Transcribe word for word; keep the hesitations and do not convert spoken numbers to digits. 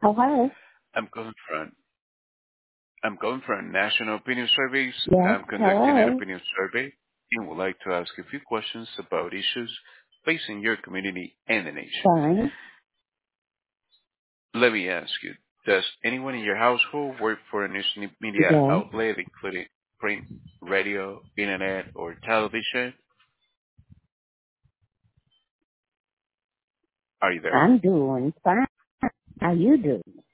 Hello? I'm going for an, I'm going for a national opinion surveys. Yes, I'm conducting an hello? opinion survey and would like to ask a few questions about issues facing your community and the nation. Fine. Let me ask you, does anyone in your household work for a news media Yes, outlet, including print, radio, internet, or television? Are you there? I'm doing fine. How you doing?